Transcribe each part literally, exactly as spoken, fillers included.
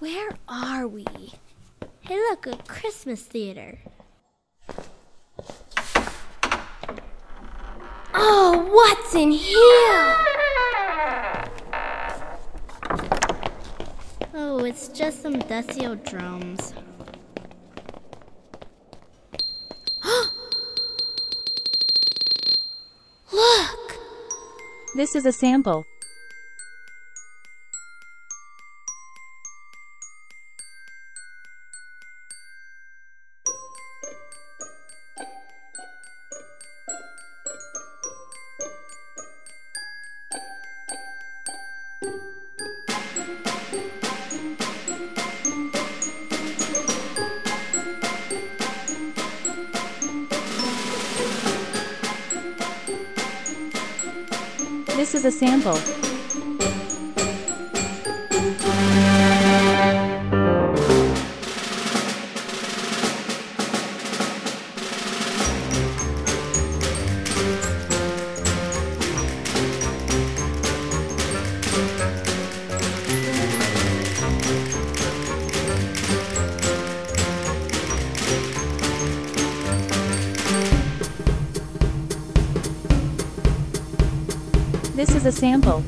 Where are we? Hey look, a Christmas theater. Oh, what's in here? Oh, it's just some dusty old drums. Look! This is a sample. This is a sample. This is a sample.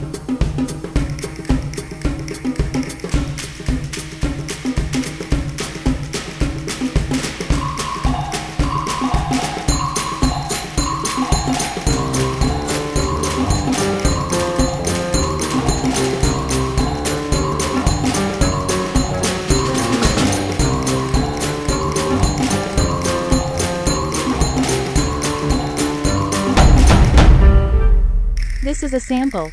This is a sample.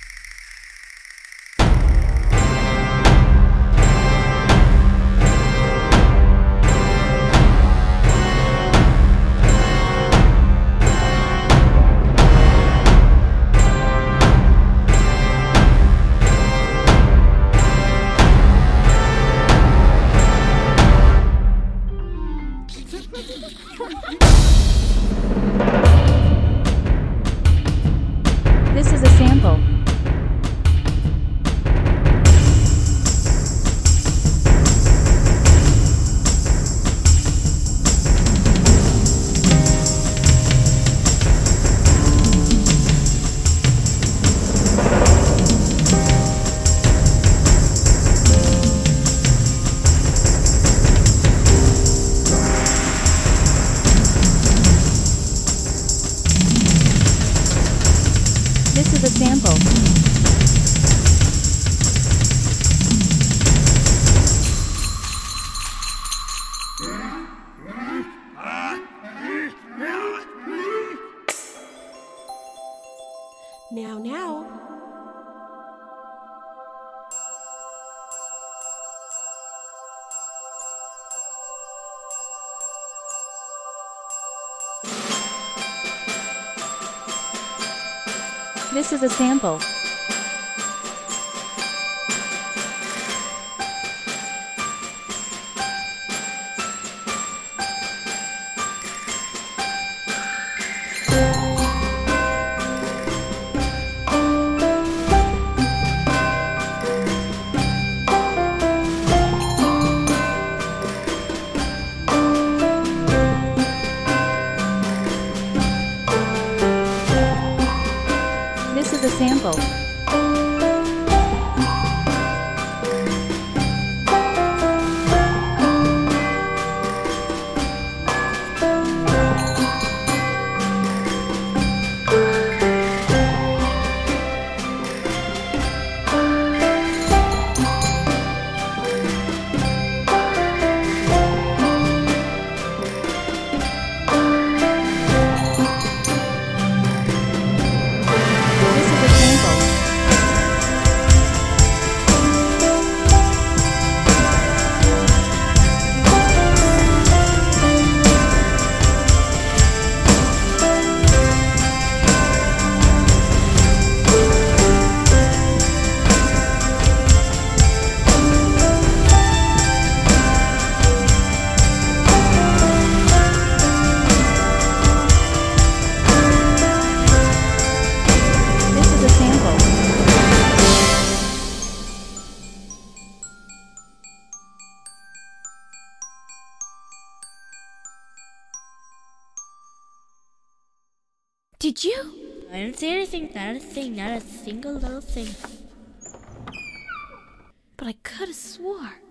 This is a sample. This is a sample. Now, now. This is a sample. This is a sample. Did you? I didn't say anything. Not a thing. Not a single little thing. But I could have swore.